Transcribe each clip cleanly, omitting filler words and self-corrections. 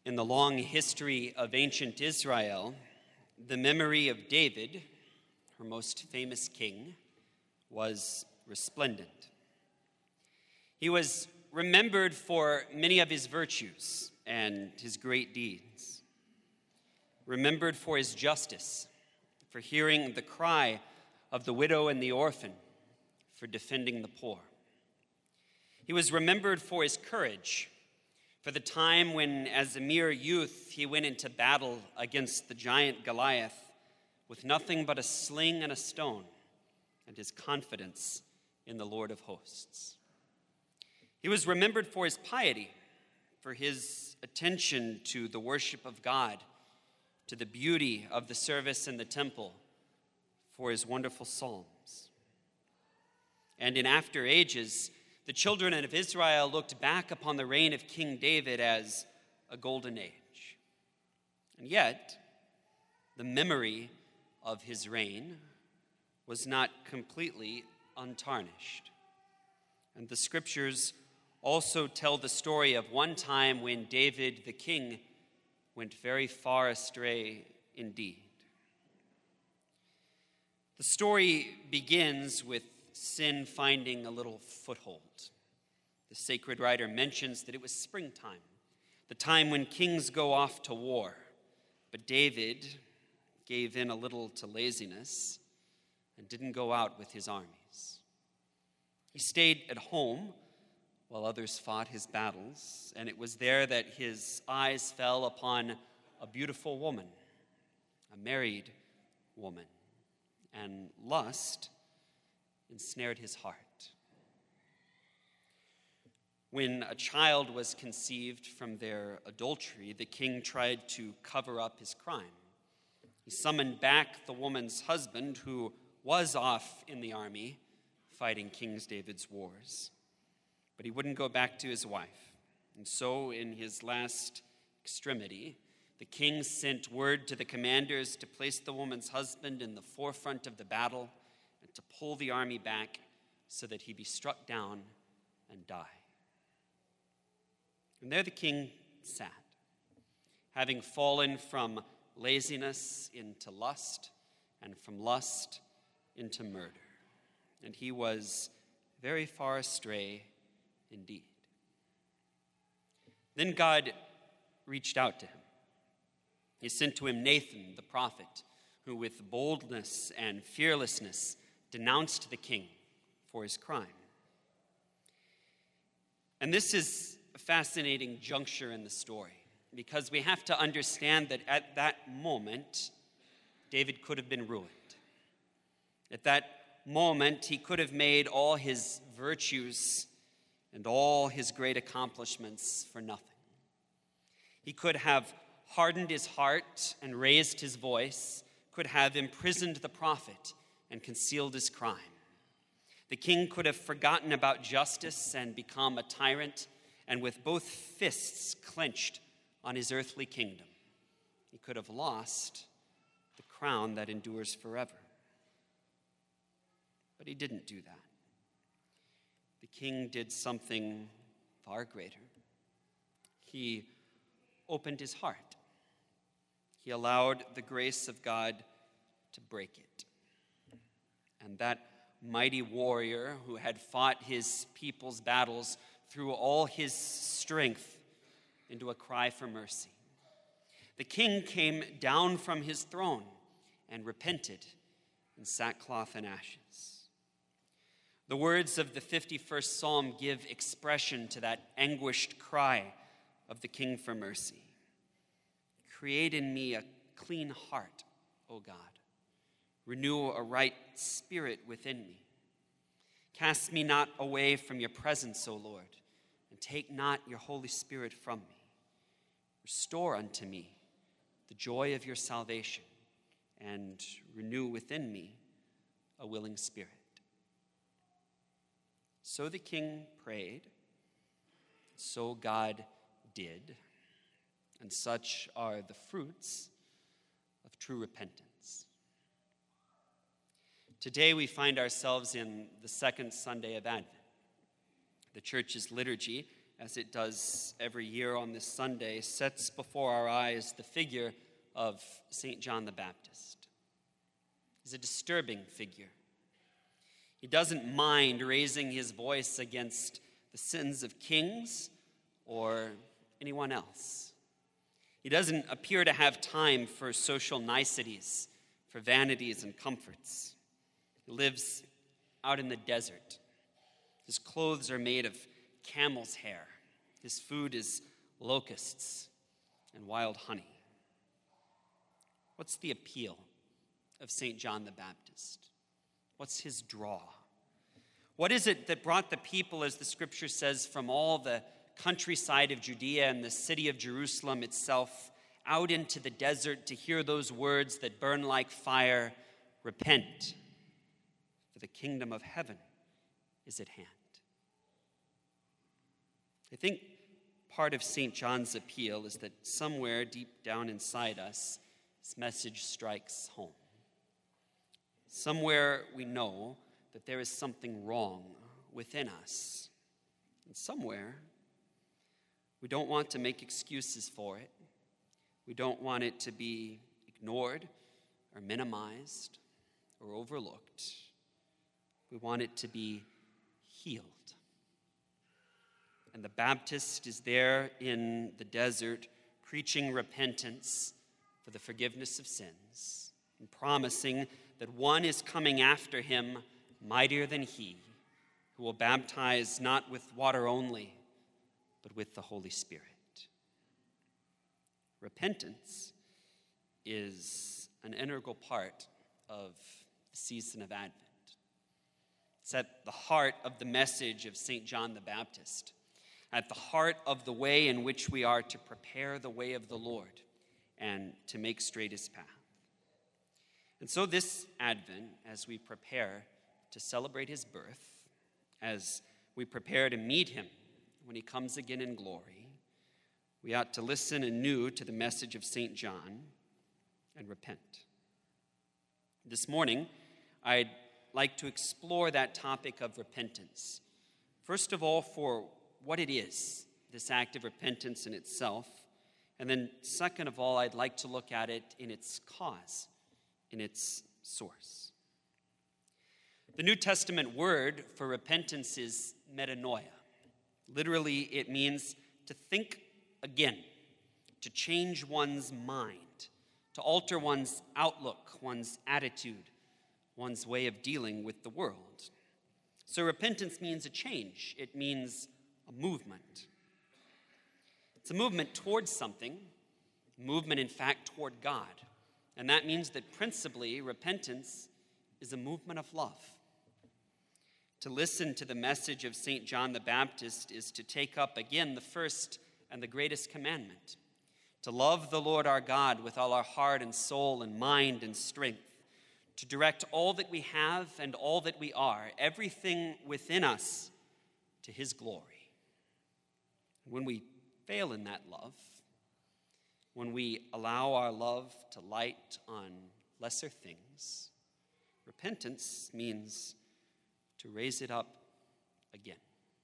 In the long history of ancient Israel, the memory of David, her most famous king, was resplendent. He was remembered for many of his virtues and his great deeds, remembered for his justice, for hearing the cry of the widow and the orphan, for defending the poor. He was remembered for his courage, for the time when, as a mere youth, he went into battle against the giant Goliath with nothing but a sling and a stone and his confidence in the Lord of hosts. He was remembered for his piety, for his attention to the worship of God, to the beauty of the service in the temple, for his wonderful psalms. And in after ages, the children of Israel looked back upon the reign of King David as a golden age. And yet, the memory of his reign was not completely untarnished. And the scriptures also tell the story of one time when David the king went very far astray indeed. The story begins with sin finding a little foothold. The sacred writer mentions that it was springtime, the time when kings go off to war. But David gave in a little to laziness and didn't go out with his armies. He stayed at home while others fought his battles, and it was there that his eyes fell upon a beautiful woman, a married woman, and lust ensnared his heart. When a child was conceived from their adultery, the king tried to cover up his crime. He summoned back the woman's husband, who was off in the army fighting King David's wars. But he wouldn't go back to his wife. And so, in his last extremity, the king sent word to the commanders to place the woman's husband in the forefront of the battle and to pull the army back so that he be struck down and die. And there the king sat, having fallen from laziness into lust, and from lust into murder. And he was very far astray indeed. Then God reached out to him. He sent to him Nathan, the prophet, who with boldness and fearlessness denounced the king for his crime. And this is a fascinating juncture in the story, because we have to understand that at that moment, David could have been ruined. At that moment, he could have made all his virtues and all his great accomplishments for nothing. He could have hardened his heart and raised his voice, could have imprisoned the prophet and concealed his crime. The king could have forgotten about justice and become a tyrant, and with both fists clenched on his earthly kingdom, he could have lost the crown that endures forever. But he didn't do that. The king did something far greater. He opened his heart. He allowed the grace of God to break it. And that mighty warrior who had fought his people's battles threw all his strength into a cry for mercy. The king came down from his throne and repented in sackcloth and ashes. The words of the 51st Psalm give expression to that anguished cry of the king for mercy. Create in me a clean heart, O God. Renew a right spirit within me. Cast me not away from your presence, O Lord, and take not your Holy Spirit from me. Restore unto me the joy of your salvation, and renew within me a willing spirit. So the king prayed, so God did, and such are the fruits of true repentance. Today we find ourselves in the second Sunday of Advent. The church's liturgy as it does every year on this Sunday, sets before our eyes the figure of St. John the Baptist. He's a disturbing figure. He doesn't mind raising his voice against the sins of kings or anyone else. He doesn't appear to have time for social niceties, for vanities and comforts. He lives out in the desert. His clothes are made of camel's hair. His food is locusts and wild honey. What's the appeal of St. John the Baptist? What's his draw? What is it that brought the people, as the scripture says, from all the countryside of Judea and the city of Jerusalem itself out into the desert to hear those words that burn like fire, repent, for the kingdom of heaven is at hand? I think part of St. John's appeal is that somewhere deep down inside us, this message strikes home. Somewhere we know that there is something wrong within us. And somewhere we don't want to make excuses for it. We don't want it to be ignored or minimized or overlooked. We want it to be healed. And the Baptist is there in the desert preaching repentance for the forgiveness of sins and promising that one is coming after him mightier than he, who will baptize not with water only, but with the Holy Spirit. Repentance is an integral part of the season of Advent. It's at the heart of the message of St. John the Baptist, at the heart of the way in which we are to prepare the way of the Lord and to make straight his path. And so this Advent, as we prepare to celebrate his birth, as we prepare to meet him when he comes again in glory, we ought to listen anew to the message of St. John and repent. This morning, I'd like to explore that topic of repentance. First of all, for what it is, this act of repentance in itself. And then second of all, I'd like to look at it in its cause, in its source. The New Testament word for repentance is metanoia. Literally, it means to think again, to change one's mind, to alter one's outlook, one's attitude, one's way of dealing with the world. So repentance means a change. It means a movement. It's a movement towards something, a movement, in fact, toward God. And that means that principally, repentance is a movement of love. To listen to the message of St. John the Baptist is to take up again the first and the greatest commandment, to love the Lord our God with all our heart and soul and mind and strength, to direct all that we have and all that we are, everything within us, to his glory. When we fail in that love, when we allow our love to light on lesser things, repentance means to raise it up again.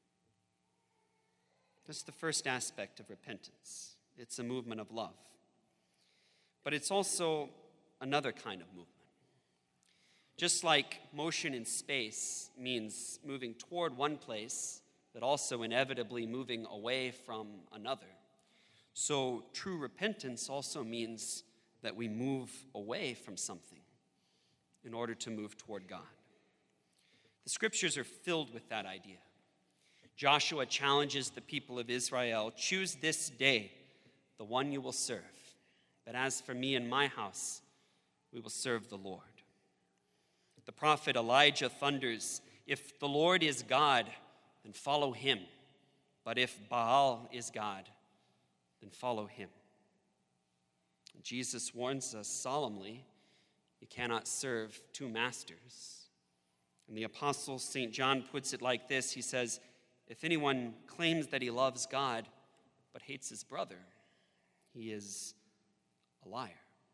That's the first aspect of repentance. It's a movement of love. But it's also another kind of movement. Just like motion in space means moving toward one place, but also inevitably moving away from another, so true repentance also means that we move away from something in order to move toward God. The scriptures are filled with that idea. Joshua challenges the people of Israel, choose this day the one you will serve. But as for me and my house, we will serve the Lord. The prophet Elijah thunders, if the Lord is God, then follow him. But if Baal is God, then follow him. And Jesus warns us solemnly, you cannot serve two masters. And the apostle St. John puts it like this. He says, if anyone claims that he loves God but hates his brother, he is a liar.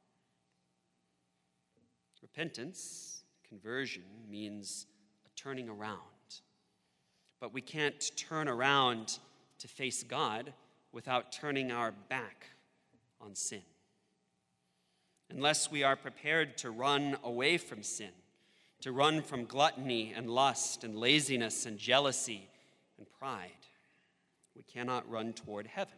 Repentance, conversion, means a turning around. But we can't turn around to face God without turning our back on sin. Unless we are prepared to run away from sin, to run from gluttony and lust and laziness and jealousy and pride, we cannot run toward heaven.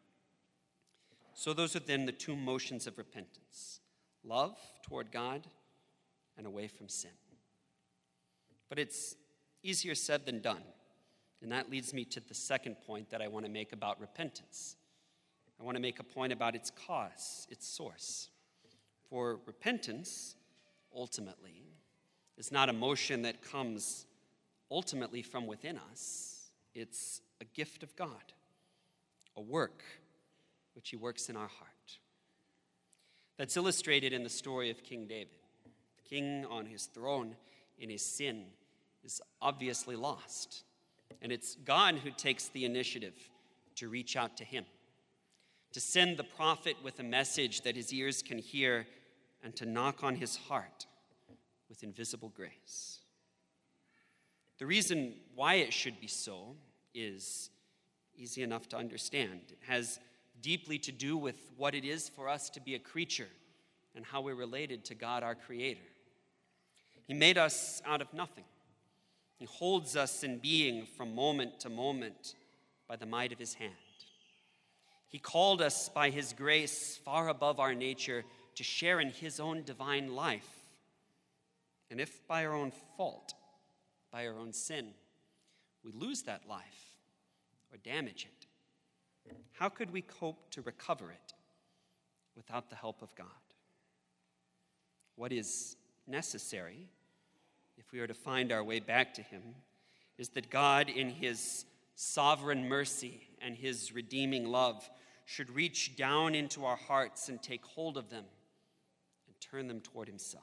So those are then the two motions of repentance: love toward God and away from sin. But it's easier said than done. And that leads me to the second point that I want to make about repentance. I want to make a point about its cause, its source. For repentance, ultimately, is not a motion that comes ultimately from within us. It's a gift of God, a work which he works in our heart. That's illustrated in the story of King David. The king on his throne in his sin is obviously lost. And it's God who takes the initiative to reach out to him, to send the prophet with a message that his ears can hear, and to knock on his heart with invisible grace. The reason why it should be so is easy enough to understand. It has deeply to do with what it is for us to be a creature and how we're related to God, our Creator. He made us out of nothing. He holds us in being from moment to moment by the might of his hand. He called us by his grace far above our nature to share in his own divine life. And if by our own fault, by our own sin, we lose that life or damage it, how could we hope to recover it without the help of God? What is necessary, if we are to find our way back to him, is that God, in his sovereign mercy and his redeeming love, should reach down into our hearts and take hold of them and turn them toward himself.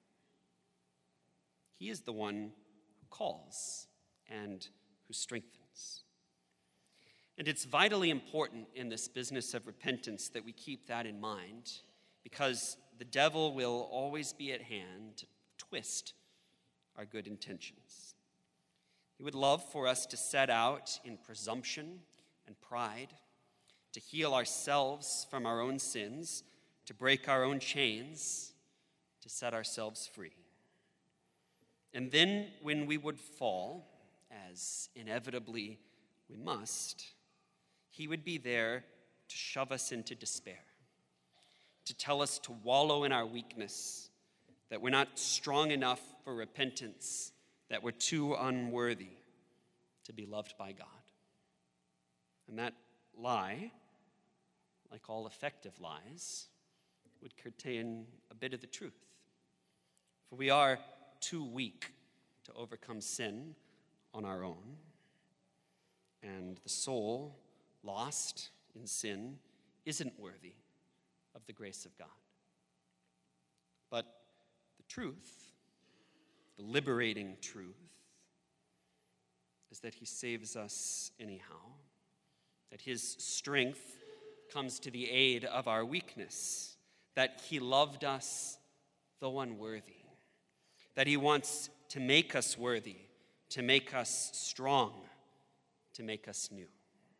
He is the one who calls and who strengthens. And it's vitally important in this business of repentance that we keep that in mind, because the devil will always be at hand to twist our good intentions. He would love for us to set out in presumption and pride, to heal ourselves from our own sins, to break our own chains, to set ourselves free. And then when we would fall, as inevitably we must, he would be there to shove us into despair, to tell us to wallow in our weakness, that we're not strong enough for repentance, that we're too unworthy to be loved by God. And that lie, like all effective lies, would contain a bit of the truth. For we are too weak to overcome sin on our own, and the soul lost in sin isn't worthy of the grace of God. But the truth, the liberating truth, is that he saves us anyhow, that his strength comes to the aid of our weakness, that he loved us though unworthy, that he wants to make us worthy, to make us strong, to make us new.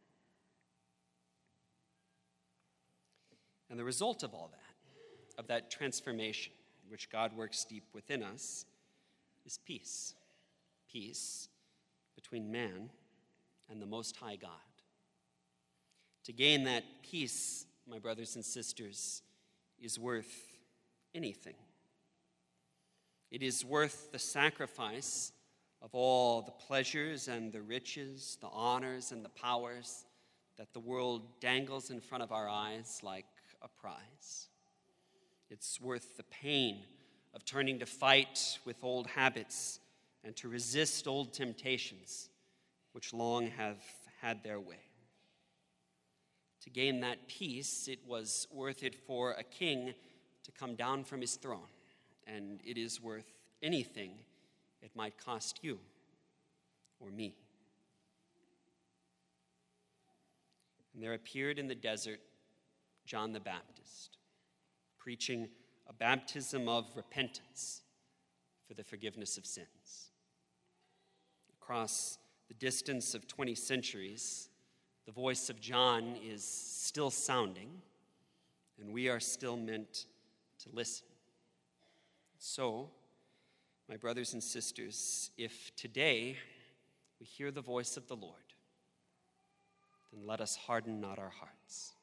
And the result of all that, of that transformation, which God works deep within us, is peace. Peace between man and the Most High God. To gain that peace, my brothers and sisters, is worth anything. It is worth the sacrifice of all the pleasures and the riches, the honors and the powers that the world dangles in front of our eyes like a prize. It's worth the pain of turning to fight with old habits and to resist old temptations which long have had their way. To gain that peace, it was worth it for a king to come down from his throne, and it is worth anything it might cost you or me. And there appeared in the desert John the Baptist, preaching a baptism of repentance for the forgiveness of sins. Across the distance of 20 centuries, The voice of John is still sounding, and we are still meant to listen. So, my brothers and sisters, if today we hear the voice of the Lord, then let us harden not our hearts.